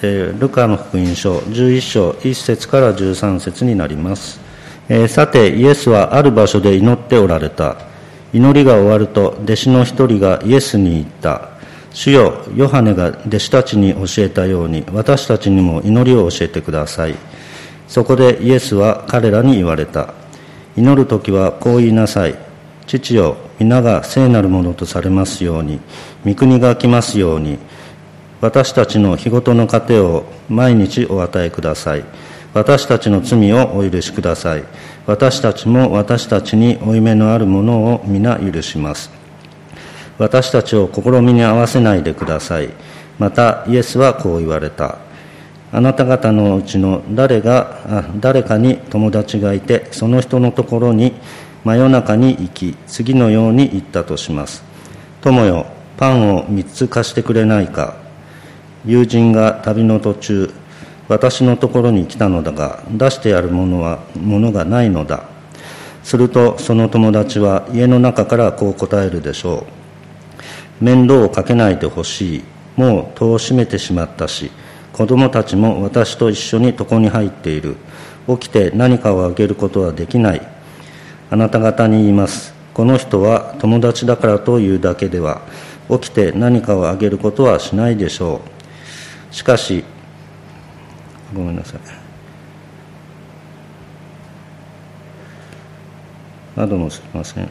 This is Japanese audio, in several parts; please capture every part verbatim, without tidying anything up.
えー、ルカの福音書じゅういっ章いっ節からじゅうさん節になります。えー、さてイエスはある場所で祈っておられた。祈りが終わると弟子の一人がイエスに言った。主よ、ヨハネが弟子たちに教えたように私たちにも祈りを教えてください。そこでイエスは彼らに言われた。祈るときはこう言いなさい。父よ、皆が聖なるものとされますように、御国が来ますように、私たちの日ごとの糧を毎日お与えください。私たちの罪をお許しください。私たちも私たちに負い目のあるものを皆許します。私たちを試みに合わせないでください。またイエスはこう言われた。あなた方のうちの誰が誰かに友達がいて、その人のところに真夜中に行き、次のように言ったとします。友よ、パンを三つ貸してくれないか。友人が旅の途中、私のところに来たのだが、出してやるものはものがないのだ。するとその友達は家の中からこう答えるでしょう。面倒をかけないでほしい。もう戸を閉めてしまったし、子供たちも私と一緒に床に入っている。起きて何かをあげることはできない。あなた方に言います。この人は友達だからというだけでは、起きて何かをあげることはしないでしょう。しかし、ごめんなさい。あ、どうもすみません。あ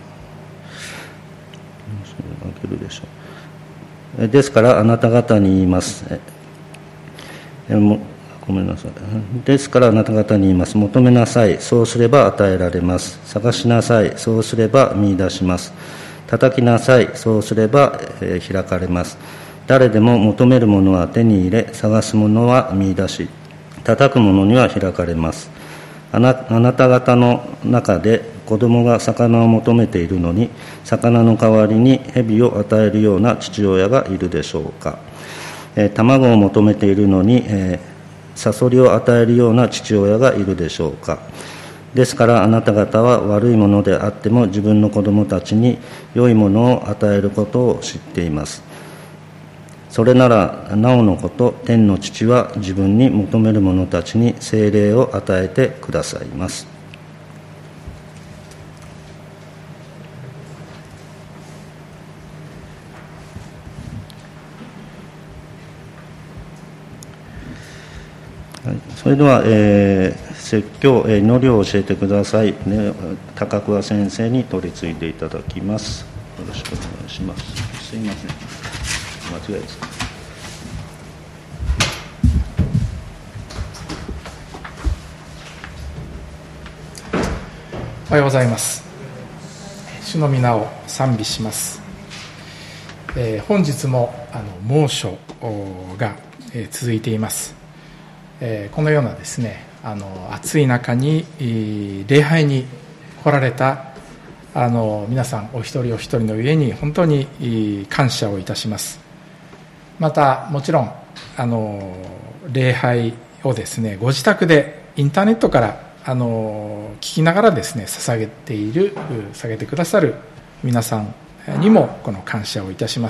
げるでしょう。ですからあなた方に言います。えもごめんなさい。ですからあなた方に言います。求めなさい。そうすれば与えられます。探しなさい。そうすれば見出します。叩きなさい。そうすれば、えー、開かれます。誰でも求めるものは手に入れ、探すものは見出し、叩くものには開かれます。あな、あなた方の中で子供が魚を求めているのに、魚の代わりに蛇を与えるような父親がいるでしょうか。えー、卵を求めているのに、えーサソリを与えるような父親がいるでしょうか。ですからあなた方は悪いものであっても自分の子供たちに良いものを与えることを知っています。それならなおのこと天の父は自分に求める者たちに聖霊を与えてくださいます。それでは、えー、説教、えー、祈りを教えてください、ね、高桑先生に取り次いでいただきます。よろしくお願いします。すいません、間違いですか。 おはようございます。主の皆を賛美します。えー、本日もあの猛暑が、えー、続いています。えー、このようなですね、あの暑い中に礼拝に来られたあの皆さんお一人お一人の上に本当に感謝をいたします。またもちろんあの礼拝をですね、ご自宅でインターネットからあの聞きながらですね捧げている捧げてくださる皆さんにもこの感謝をいたします。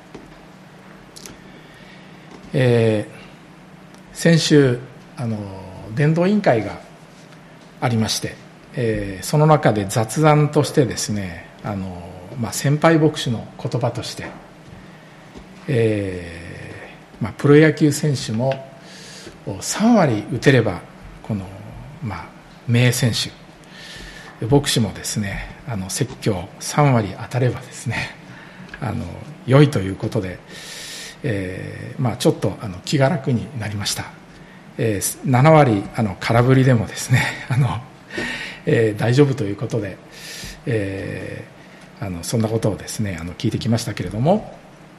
えー先週あの伝道委員会がありまして、えー、その中で雑談としてですね、あの、まあ、先輩牧師の言葉として、えーまあ、プロ野球選手もさん割打てればこの、まあ、名選手、牧師もですね、あの説教さん割当たればですね、あの良いということで、えーまあ、ちょっとあの気が楽になりました。えー、なな割あの空振りでもですねあの、えー、大丈夫ということで、えー、あのそんなことをですねあの聞いてきましたけれども、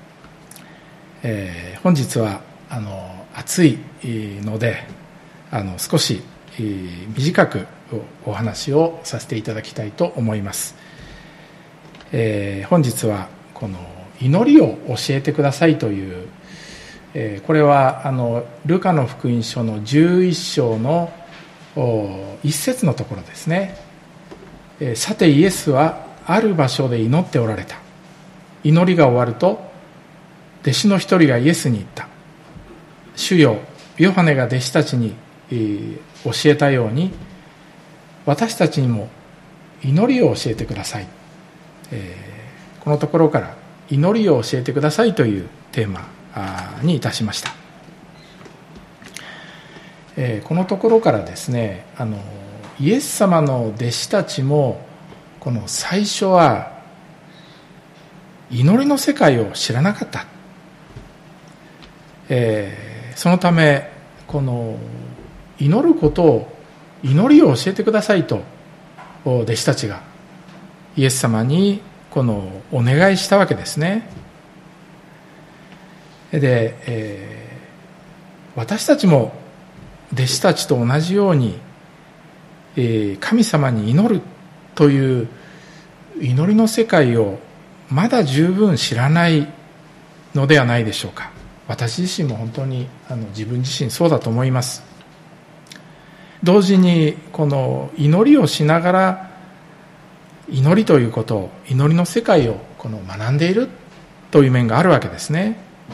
えー、本日はあの暑いのであの少し短くお話をさせていただきたいと思います。えー、本日はこの祈りを教えてくださいという、えー、これはあのルカの福音書のじゅういっ章の一節のところですね。えー、さてイエスはある場所で祈っておられた。祈りが終わると弟子の一人がイエスに言った。 主よヨハネが弟子たちに、えー、教えたように、私たちにも祈りを教えてください、えー、このところから祈りを教えてくださいというテーマにいたしました。えー、このところからですね、あのイエス様の弟子たちもこの最初は祈りの世界を知らなかった、えー、そのためこの祈ることを、祈りを教えてくださいと弟子たちがイエス様にこのお願いしたわけですね。で、えー、私たちも弟子たちと同じように、えー、神様に祈るという祈りの世界をまだ十分知らないのではないでしょうか。私自身も本当にあの自分自身そうだと思います。同時にこの祈りをしながら祈りということを、祈りの世界をこの学んでいるという面があるわけですね。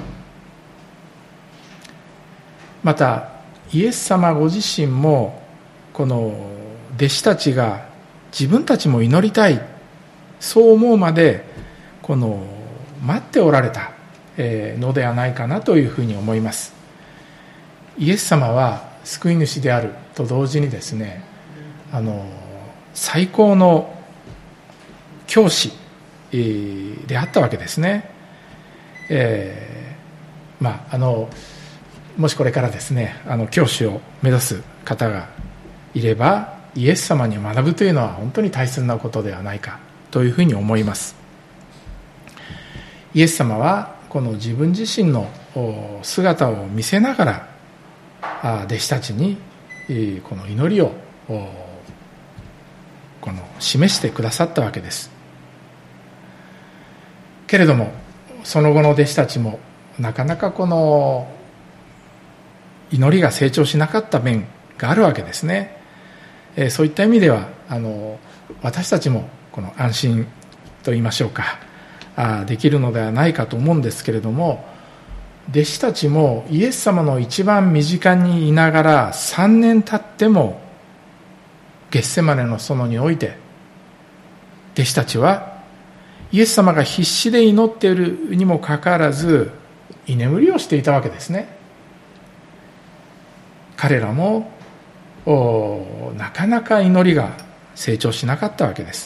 またイエス様ご自身もこの弟子たちが自分たちも祈りたい、そう思うまでこの待っておられたのではないかなというふうに思います。イエス様は救い主であると同時にですね、あの最高の教師であったわけですね。えー、まああのもしこれからですね、あの教師を目指す方がいれば、イエス様に学ぶというのは本当に大切なことではないかというふうに思います。イエス様はこの自分自身の姿を見せながら弟子たちにこの祈りをこの示してくださったわけです。けれどもその後の弟子たちもなかなかこの祈りが成長しなかった面があるわけですね。そういった意味ではあの私たちもこの安心と言いましょうか、できるのではないかと思うんですけれども、弟子たちもイエス様の一番身近にいながらさんねん経ってもゲッセマネの園において弟子たちはイエス様が必死で祈っているにもかかわらず居眠りをしていたわけですね。彼らもなかなか祈りが成長しなかったわけです。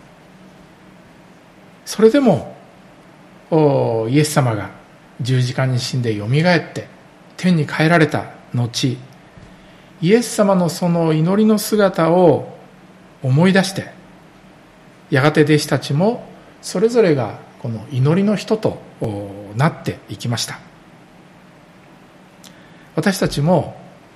それでもイエス様が十字架に死んでよみがえって天に帰られた後、イエス様のその祈りの姿を思い出して、やがて弟子たちもそれぞれがこの祈りの人となっていきました。私たちも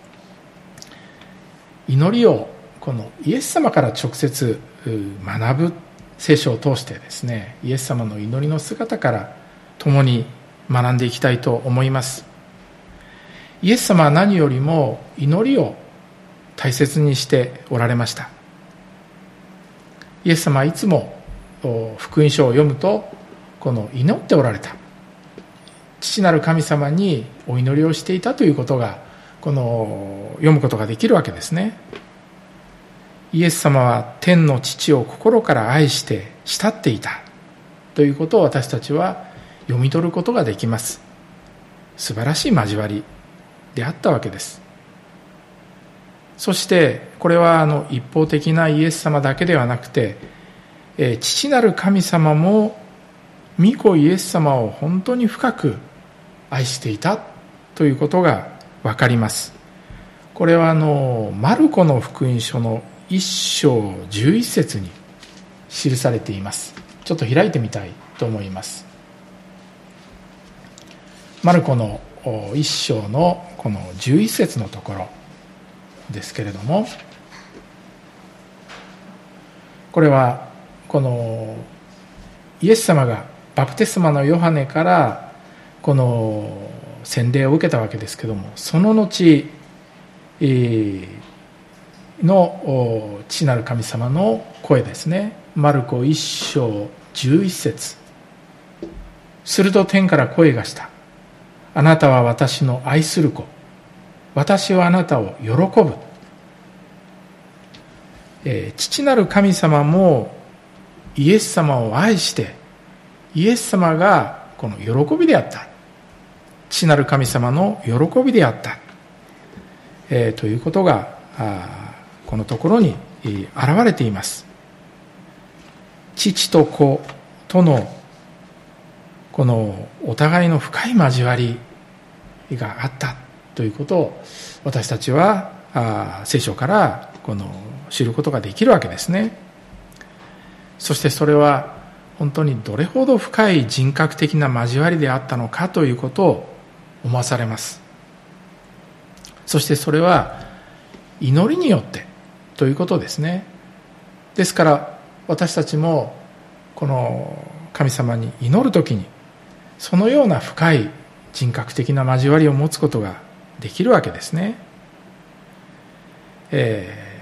祈りをこのイエス様から直接学ぶ、聖書を通してですね、イエス様の祈りの姿から共に学んでいきたいと思います。イエス様は何よりも祈りを大切にしておられました。イエス様はいつも福音書を読むとこの祈っておられた、父なる神様にお祈りをしていたということがこの読むことができるわけですね。イエス様は天の父を心から愛して慕っていたということを私たちは読み取ることができます。素晴らしい交わりであったわけです。そしてこれはあの一方的なイエス様だけではなくて、えー、父なる神様も御子イエス様を本当に深く愛していたということがわかります。これはあのマルコの福音書の一章十一節に記されています。ちょっと開いてみたいと思います。マルコの一章のこの十一節のところですけれども、これはこのイエス様がバプテスマのヨハネからこの洗礼を受けたわけですけども、その後の父なる神様の声ですね。マルコ一章十一節、すると天から声がした。 あなたは私の愛する子、私はあなたを喜ぶ。えー、父なる神様もイエス様を愛して、イエス様がこの喜びであった。父なる神様の喜びであった、えー、ということがこのところに現れています。父と子とのこのお互いの深い交わりがあったということを私たちは聖書からこの知ることができるわけですね。そしてそれは本当にどれほど深い人格的な交わりであったのかということを思わされます。そしてそれは祈りによってということですね。ですから私たちもこの神様に祈るときにそのような深い人格的な交わりを持つことができるわけですね。えー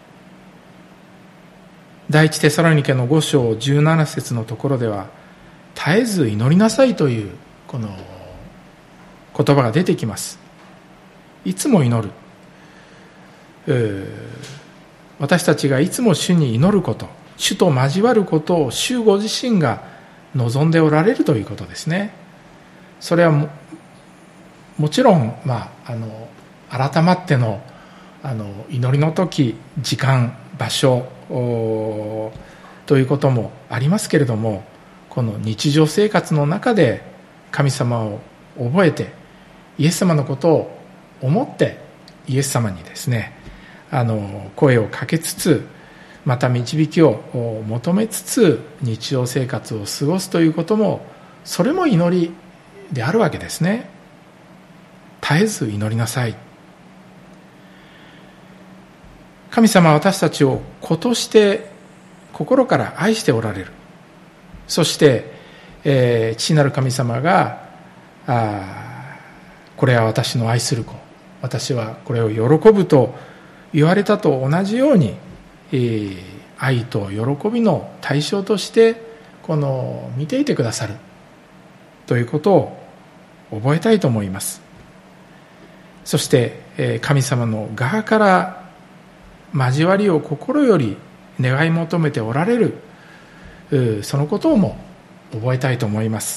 第一テサロニケのご章じゅうなな節のところでは、絶えず祈りなさいというこの言葉が出てきます。いつも祈る。私たちがいつも主に祈ること、主と交わることを主ご自身が望んでおられるということですね。それは も, もちろん、まあ、あの改まっての、あの祈りの時、時間、場所ということもありますけれども、この日常生活の中で神様を覚えてイエス様のことを思ってイエス様にですね、あの声をかけつつ、また導きを求めつつ日常生活を過ごすということも、それも祈りであるわけですね。絶えず祈りなさい。神様は私たちを子として心から愛しておられる。そして、えー、父なる神様があこれは私の愛する子、私はこれを喜ぶと言われたと同じように、えー、愛と喜びの対象としてこの見ていてくださるということを覚えたいと思います。そして、えー、神様の側から交わりを心より願い求めておられる、そのことをも覚えたいと思います。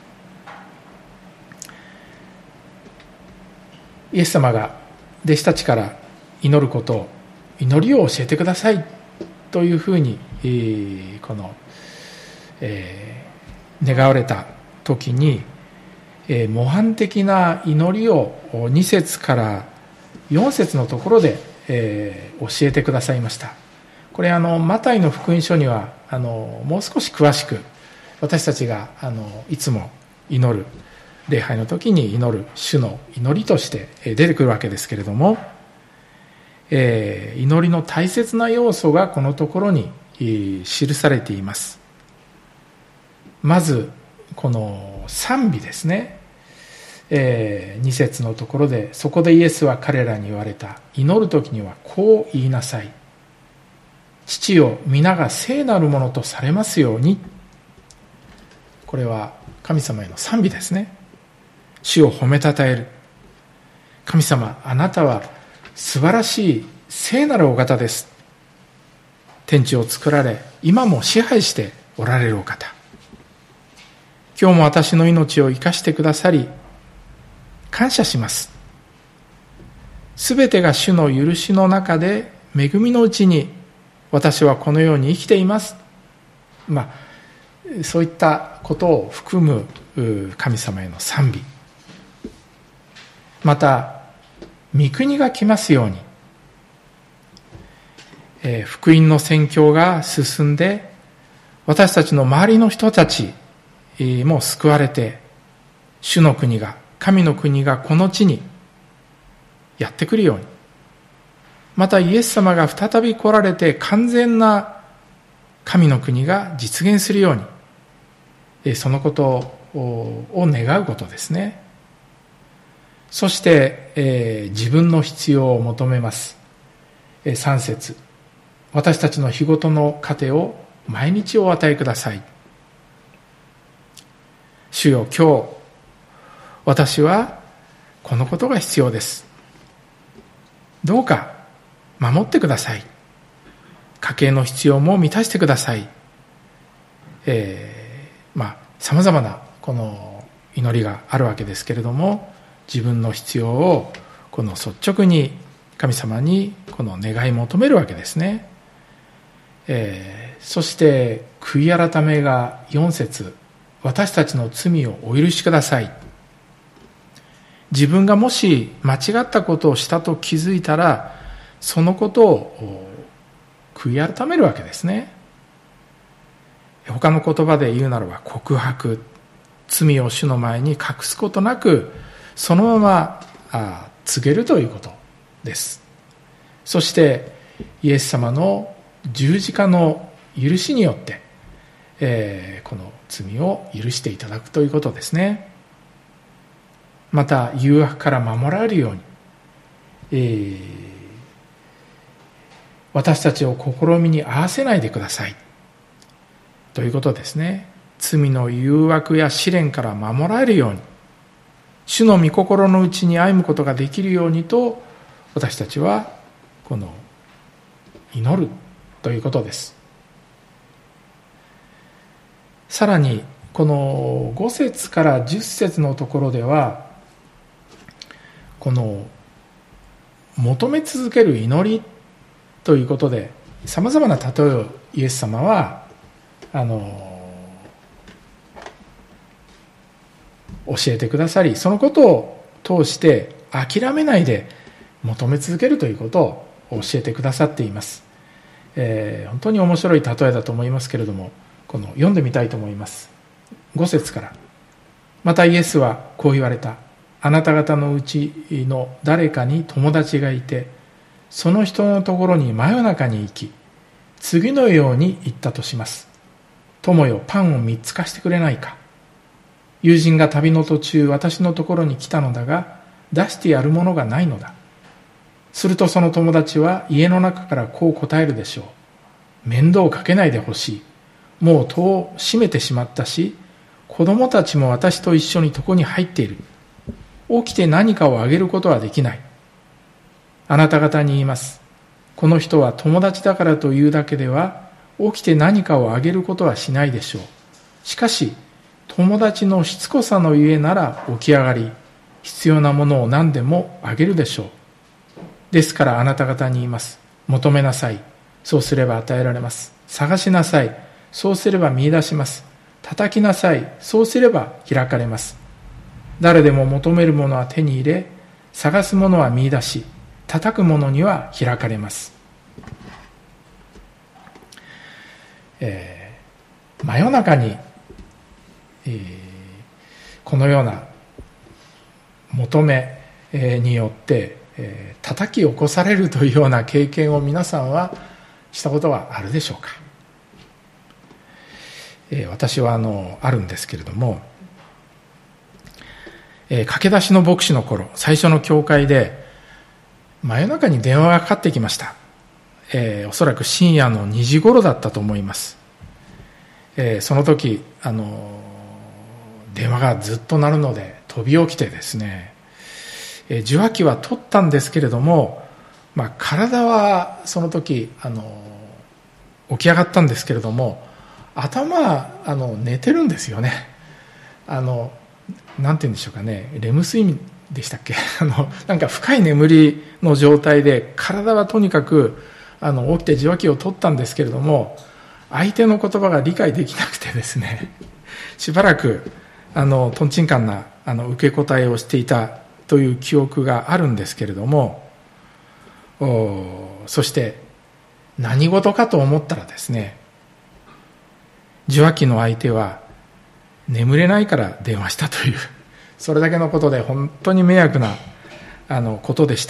イエス様が弟子たちから祈ることを、祈りを教えてくださいというふうに、この、えー、願われた時に、えー、模範的な祈りをに節からよん節のところでえー、教えてくださいました。これあのマタイの福音書にはあのもう少し詳しく私たちがあのいつも祈る礼拝の時に祈る主の祈りとして出てくるわけですけれども、えー、祈りの大切な要素がこのところに記されています。まずこの賛美ですね。えー、に節のところで、そこでイエスは彼らに言われた。祈るときにはこう言いなさい。父よ、皆が聖なるものとされますように。これは神様への賛美ですね。主を褒めたたえる。神様、あなたは素晴らしい聖なるお方です。天地を作られ、今も支配しておられるお方。今日も私の命を生かしてくださり、感謝します。すべてが主の許しの中で恵みのうちに私はこのように生きています。まあ、そういったことを含む神様への賛美。また、御国が来ますように、えー、福音の宣教が進んで、私たちの周りの人たちも救われて、主の国が神の国がこの地にやってくるように、またイエス様が再び来られて完全な神の国が実現するように、そのことを願うことですね。そして、えー、自分の必要を求めます。さん節、私たちの日ごとの糧を毎日お与えください。主よ、今日私はこのことが必要です。どうか守ってください。家計の必要も満たしてください。えー、まあ様々なこの祈りがあるわけですけれども、自分の必要をこの率直に神様にこの願い求めるわけですね。えー、そして悔い改めがよん節、私たちの罪をお許しください。自分がもし間違ったことをしたと気づいたら、そのことを悔い改めるわけですね。他の言葉で言うならば告白、罪を主の前に隠すことなくそのままあ告げるということです。そしてイエス様の十字架の許しによって、えー、この罪を許していただくということですね。また誘惑から守られるように、えー、私たちを試みに合わせないでくださいということですね。罪の誘惑や試練から守られるように、主の御心のうちに歩むことができるようにと、私たちはこの祈るということです。さらにこのご節からじゅっ節のところでは、この求め続ける祈りということでさまざまな例えをイエス様はあの教えてくださり、そのことを通して諦めないで求め続けるということを教えてくださっています。えー、本当に面白い例えだと思いますけれども、この読んでみたいと思います。ご節から、またイエスはこう言われた。あなた方のうちの誰かに友達がいて、その人のところに真夜中に行き、次のように言ったとします。友よ、パンを三つ貸してくれないか。友人が旅の途中、私のところに来たのだが、出してやるものがないのだ。するとその友達は家の中からこう答えるでしょう。面倒をかけないでほしい。もう戸を閉めてしまったし、子供たちも私と一緒に床に入っている。起きて何かをあげることはできない。あなた方に言います。この人は友達だからというだけでは、起きて何かをあげることはしないでしょう。しかし、友達のしつこさのゆえなら起き上がり、必要なものを何でもあげるでしょう。ですからあなた方に言います。求めなさい。そうすれば与えられます。探しなさい。そうすれば見出します。叩きなさい。そうすれば開かれます。誰でも求めるものは手に入れ、探すものは見出し、叩くものには開かれます。えー、真夜中に、えー、このような求めによって、えー、叩き起こされるというような経験を皆さんはしたことはあるでしょうか。えー、私はあのあるんですけれども、えー、駆け出しの牧師の頃、最初の教会で真夜中に電話がかかってきました。えー、おそらく深夜のにじ頃だったと思います。えー、その時あの電話がずっと鳴るので飛び起きてですね、えー、受話器は取ったんですけれども、まあ、体はその時あの起き上がったんですけれども、頭はあの寝てるんですよね。あのなんて言うんでしょうかね、レム睡眠でしたっけあのなんか深い眠りの状態で、体はとにかくあの起きて受話器を取ったんですけれども、相手の言葉が理解できなくてですね、しばらくあのとんちんかんなあの受け答えをしていたという記憶があるんですけれども、そして何事かと思ったらですね、受話器の相手は眠れないから電話したという、それだけのことで本当に迷惑なあのことでした。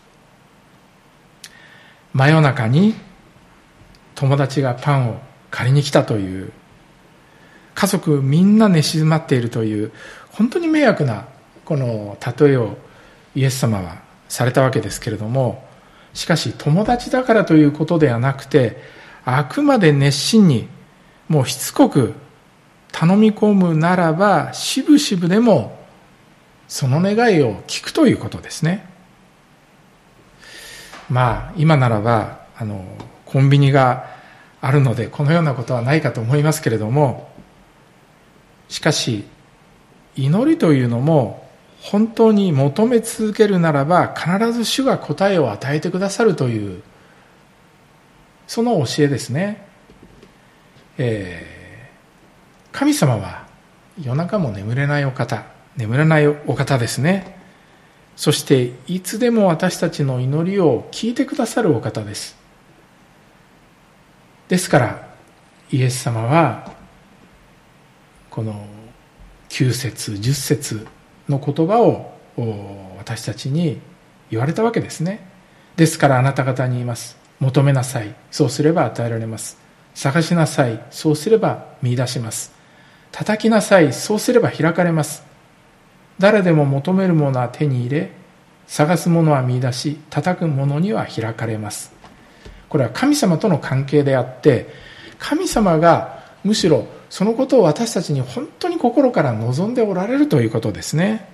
真夜中に友達がパンを借りに来たという、家族みんな寝静まっているという本当に迷惑なこの例えをイエス様はされたわけですけれども、しかし友達だからということではなくて、あくまで熱心にもうしつこく頼み込むならば、しぶしぶでもその願いを聞くということですね。まあ今ならばあのコンビニがあるのでこのようなことはないかと思いますけれども、しかし祈りというのも本当に求め続けるならば必ず主が答えを与えてくださるという、その教えですね。えー、神様は夜中も眠れないお方、眠らないお方ですね。そしていつでも私たちの祈りを聞いてくださるお方です。ですからイエス様はこのきゅう節じゅっ節の言葉を私たちに言われたわけですね。ですからあなた方に言います。求めなさい、そうすれば与えられます。探しなさい、そうすれば見出します。叩きなさい、そうすれば開かれます。誰でも求めるものは手に入れ、探すものは見出し、叩くものには開かれます。これは神様との関係であって、神様がむしろそのことを私たちに本当に心から望んでおられるということですね。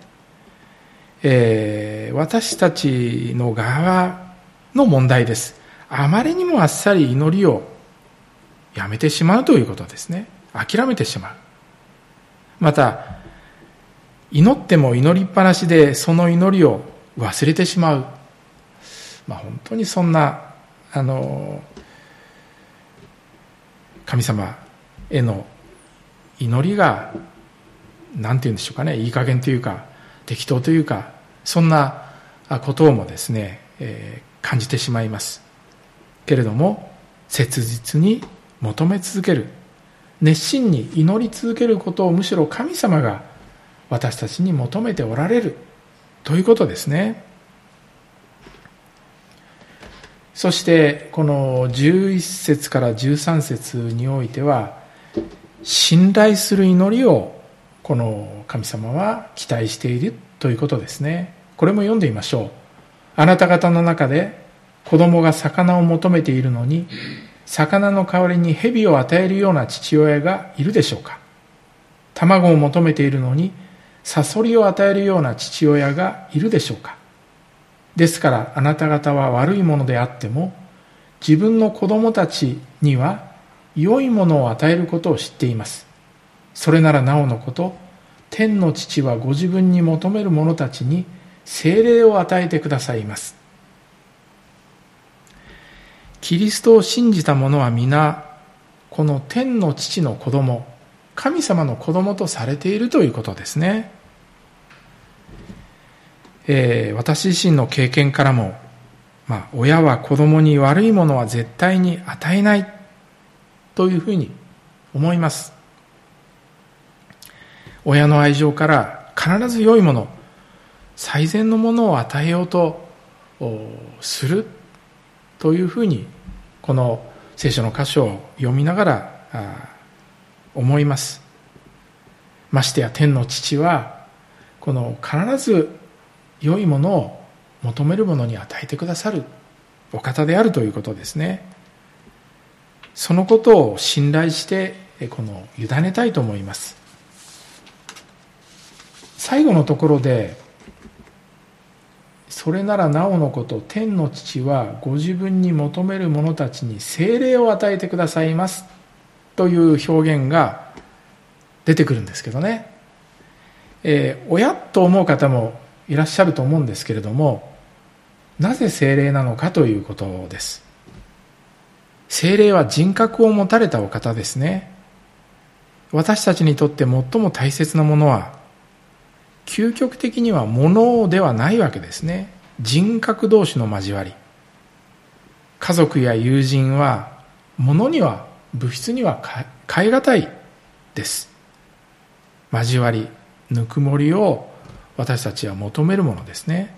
えー、私たちの側の問題です。あまりにもあっさり祈りをやめてしまうということですね。諦めてしまう。また祈っても祈りっぱなしでその祈りを忘れてしまう。まあ本当にそんなあの神様への祈りがなんて言うんでしょうかね、いい加減というか適当というか、そんなこともですね、えー、感じてしまいますけれども、切実に求め続ける、熱心に祈り続けることをむしろ神様が私たちに求めておられるということですね。そしてこのじゅういっ節からじゅうさん節においては、信頼する祈りをこの神様は期待しているということですね。これも読んでみましょう。あなた方の中で子供が魚を求めているのに、魚の代わりに蛇を与えるような父親がいるでしょうか。卵を求めているのにサソリを与えるような父親がいるでしょうか。ですからあなた方は悪いものであっても自分の子供たちには良いものを与えることを知っています。それならなおのこと、天の父はご自分に求める者たちに聖霊を与えてくださいます。キリストを信じた者は皆この天の父の子供、神様の子供とされているということですね。えー、私自身の経験からも、まあ、親は子供に悪いものは絶対に与えないというふうに思います。親の愛情から必ず良いもの、最善のものを与えようとするというふうにこの聖書の箇所を読みながら思います。ましてや天の父はこの必ず良いものを求めるものに与えてくださるお方であるということですね。そのことを信頼してこの委ねたいと思います。最後のところで、それならなおのこと、天の父はご自分に求める者たちに聖霊を与えてくださいますという表現が出てくるんですけどね、えー、親と思う方もいらっしゃると思うんですけれども、なぜ聖霊なのかということです。聖霊は人格を持たれたお方ですね。私たちにとって最も大切なものは究極的には物ではないわけですね。人格同士の交わり。家族や友人は物には物質には変え難いです。交わり、ぬくもりを私たちは求めるものですね。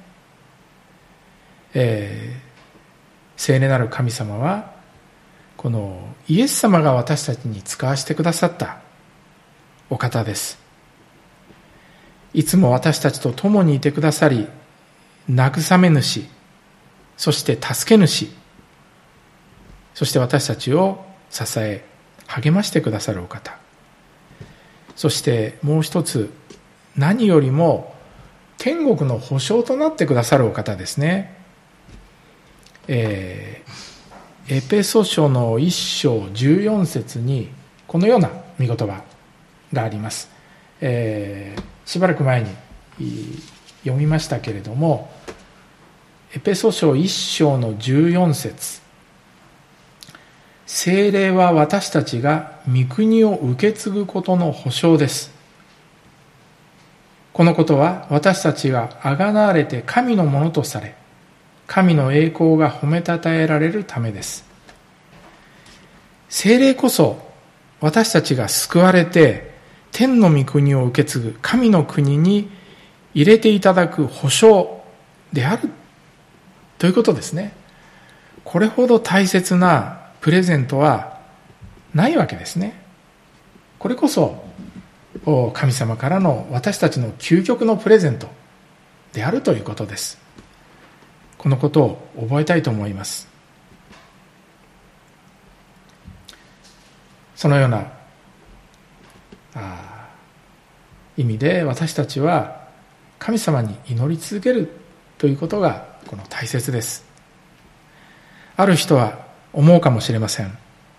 えー、聖霊なる神様はこのイエス様が私たちに使わせてくださったお方です。いつも私たちと共にいてくださり、慰め主、そして助け主、そして私たちを支え励ましてくださるお方。そしてもう一つ、何よりも天国の保証となってくださるお方ですね。えー、エペソ書のいっ章じゅうよん節にこのような御言葉があります。えー、しばらく前に読みましたけれども、エペソ書いっ章のじゅうよん節、聖霊は私たちが御国を受け継ぐことの保証です。このことは私たちがあがなわれて神のものとされ、神の栄光が褒めたたえられるためです。聖霊こそ私たちが救われて天の御国を受け継ぐ神の国に入れていただく保証であるということですね。これほど大切なプレゼントはないわけですね。これこそ神様からの私たちの究極のプレゼントであるということです。このことを覚えたいと思います。そのようなあ意味で私たちは神様に祈り続けるということがこの大切です。ある人は思うかもしれません。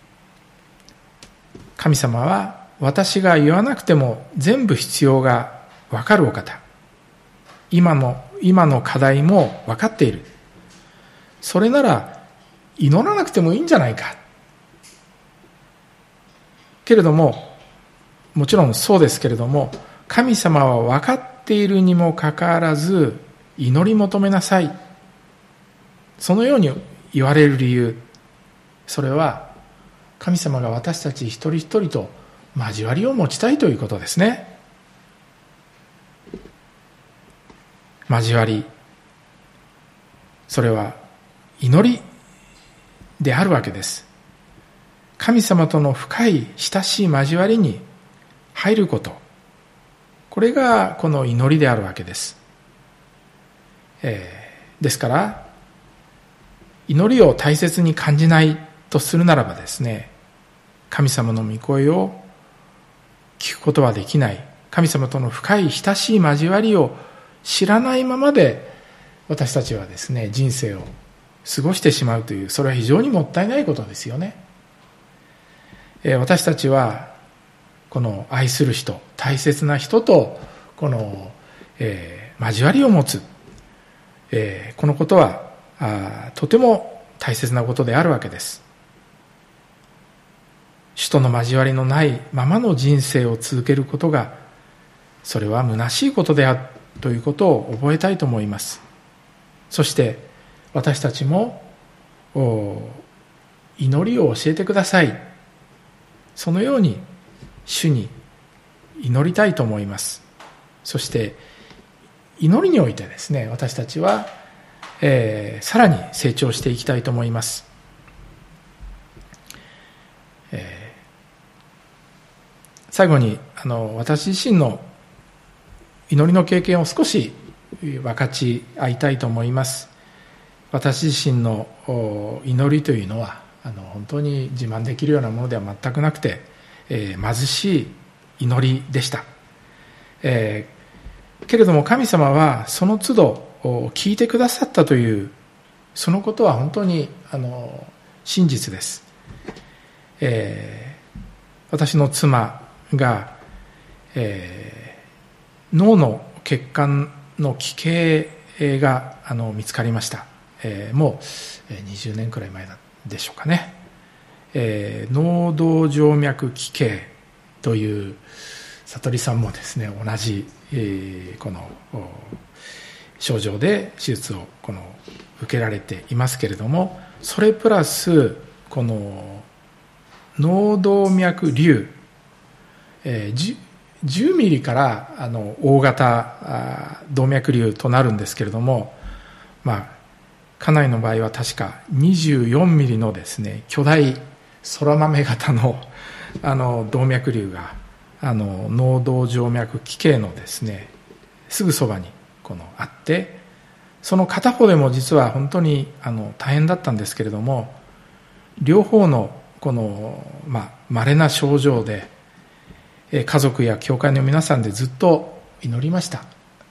神様は私が言わなくても全部必要が分かるお方。今の、今の課題も分かっている。それなら祈らなくてもいいんじゃないか。けれども、もちろんそうですけれども、神様は分かっているにもかかわらず祈り求めなさい。そのように言われる理由、それは神様が私たち一人一人と交わりを持ちたいということですね。交わり、それは祈りであるわけです。神様との深い親しい交わりに入ること、これがこの祈りであるわけです。えー、ですから祈りを大切に感じないとするならばですね、神様の御声を聞くことはできない、神様との深い親しい交わりを知らないままで私たちはですね人生を過ごしてしまうという、それは非常にもったいないことですよね。えー、私たちはこの愛する人、大切な人とこの、えー、交わりを持つ、えー、このことはあとても大切なことであるわけです。主との交わりのないままの人生を続けることが、それは虚しいことであるということを覚えたいと思います。そして私たちも祈りを教えてください。そのように主に祈りたいと思います。そして祈りにおいてですね、私たちは、えー、さらに成長していきたいと思います。えー最後にあの私自身の祈りの経験を少し分かち合いたいと思います。私自身の祈りというのはあの本当に自慢できるようなものでは全くなくて、えー、貧しい祈りでした、えー、けれども神様はその都度聞いてくださったという、そのことは本当にあの真実です。えー、私の妻が、えー、脳の血管の奇形があの見つかりました、えー、もうにじゅうねんくらい前でしょうかね、えー、脳動静脈奇形という悟りさんもですね同じ、えー、この症状で手術をこの受けられていますけれども、それプラスこの脳動脈瘤、えー、じゅうミリからあの大型動脈瘤となるんですけれども、まあ、家内の場合は確かにじゅうよんミリのですね巨大そら豆型の、あの動脈瘤があの脳動静脈奇形のですねすぐそばにこのあって、その片方でも実は本当にあの大変だったんですけれども、両方のこのまあ稀な症状で家族や教会の皆さんでずっと祈りました。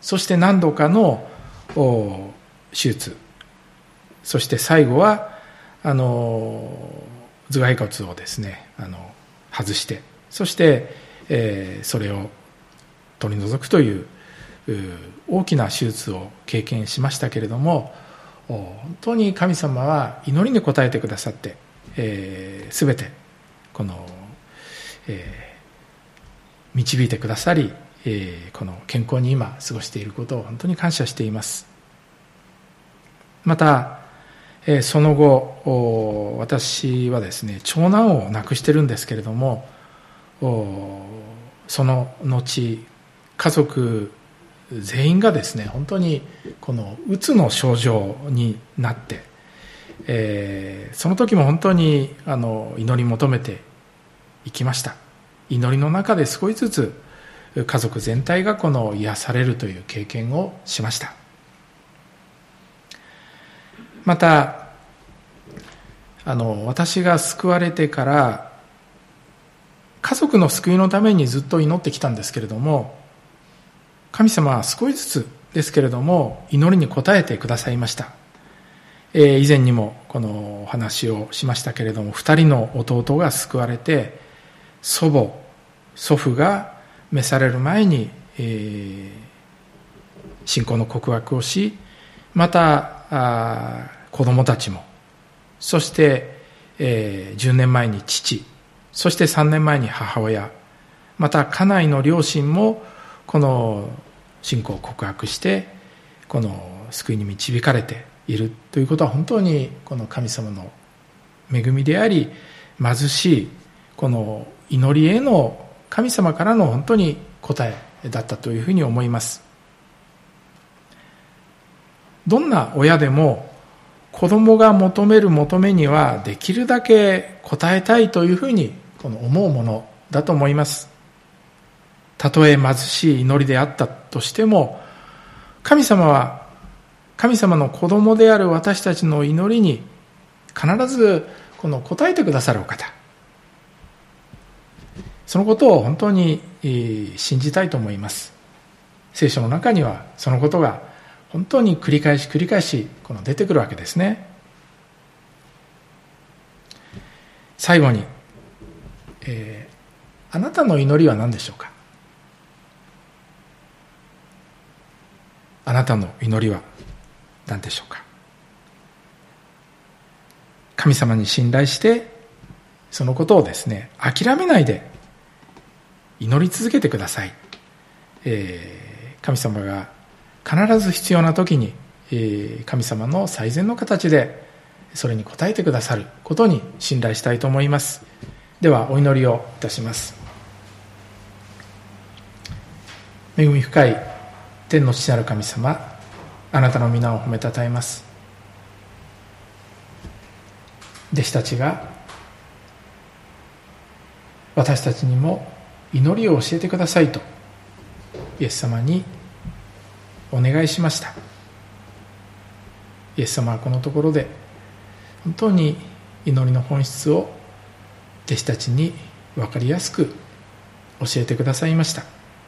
そして何度かの手術、そして最後はあの頭蓋骨をですねあの外して、そして、えー、それを取り除くという大きな手術を経験しましたけれども、本当に神様は祈りに応えてくださって、えー、全てこの、えー、導いてくださり、えー、この健康に今過ごしていることを本当に感謝しています。また、えー、その後私はですね長男を亡くしてるんですけれども、その後家族全員がですね本当にこのうつの症状になって、えー、その時も本当にあの祈り求めていきました。祈りの中で少しずつ家族全体がこの癒されるという経験をしました。またあの私が救われてから家族の救いのためにずっと祈ってきたんですけれども、神様は少しずつですけれども祈りに応えてくださいました。えー、以前にもこのお話をしましたけれども、二人の弟が救われて、祖母祖父が召される前に、えー、信仰の告白をし、またあ子供たちも、そして、えー、じゅうねんまえに父、そしてさんねんまえに母親、また家内の両親もこの信仰を告白してこの救いに導かれているということは、本当にこの神様の恵みであり、貧しいこの祈りへの神様からの本当に答えだったというふうに思います。どんな親でも子供が求める求めにはできるだけ応えたいというふうにこの思うものだと思います。たとえ貧しい祈りであったとしても、神様は神様の子供である私たちの祈りに必ずこの応えてくださるお方、そのことを本当に信じたいと思います。聖書の中にはそのことが本当に繰り返し繰り返しこの出てくるわけですね。最後に、えー、あなたの祈りは何でしょうか。あなたの祈りは何でしょうか。神様に信頼してそのことをですね諦めないで祈り続けてください。えー、神様が必ず必要な時に、えー、神様の最善の形でそれに応えてくださることに信頼したいと思います。ではお祈りをいたします。恵み深い天の父なる神様、あなたの皆を褒めたたえます。弟子たちが私たちにも祈りを教えてくださいとイエス様にお願いしました。イエス様はこのところで本当に祈りの本質を弟子たちに分かりやすく教えてくださいました。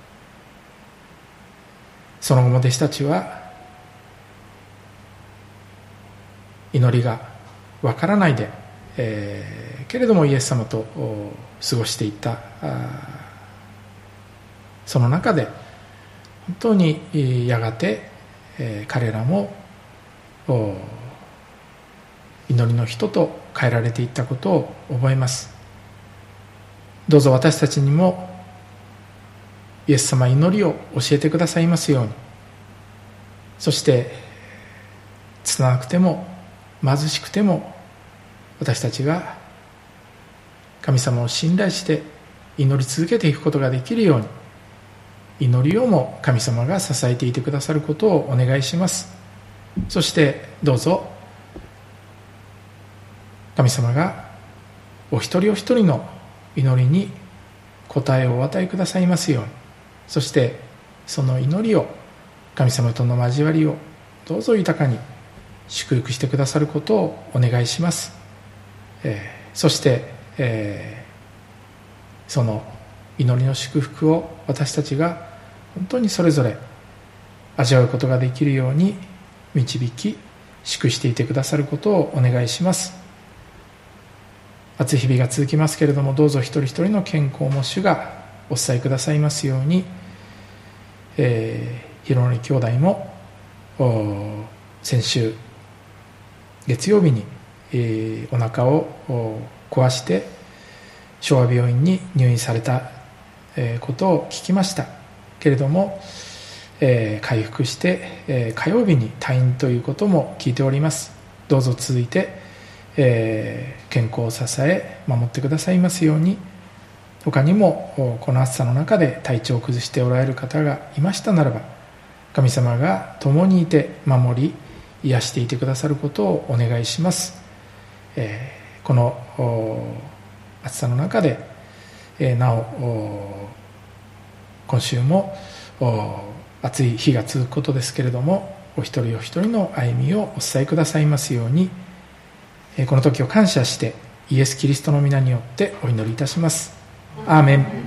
その後も弟子たちは祈りが分からないで、えー、けれどもイエス様と過ごしていったその中で本当にやがて、えー、彼らも祈りの人と変えられていったことを覚えます。どうぞ私たちにもイエス様祈りを教えてくださいますように、そして拙くても貧しくても私たちが神様を信頼して祈り続けていくことができるように、祈りをも神様が支えていてくださることをお願いします。そしてどうぞ神様がお一人お一人の祈りに答えをお与えくださいますように、そしてその祈りを神様との交わりをどうぞ豊かに祝福してくださることをお願いします。えー、そして、えー、その祈りの祝福を私たちが本当にそれぞれ味わうことができるように導き祝していてくださることをお願いします。暑い日々が続きますけれども、どうぞ一人一人の健康も主がお伝えくださいますように、えー、広則兄弟も先週月曜日に、えー、お腹を壊して昭和病院に入院されたことを聞きましたけれども、えー、回復して、えー、火曜日に退院ということも聞いております。どうぞ続いて、えー、健康を支え守ってくださいますように。他にもこの暑さの中で体調を崩しておられる方がいましたならば、神様が共にいて守り癒していてくださることをお願いします。えー、この暑さの中で、えー、なお今週も暑い日が続くことですけれども、お一人お一人の歩みをお伝えくださいますように、えー、この時を感謝してイエス・キリストの皆によってお祈りいたします。アーメン。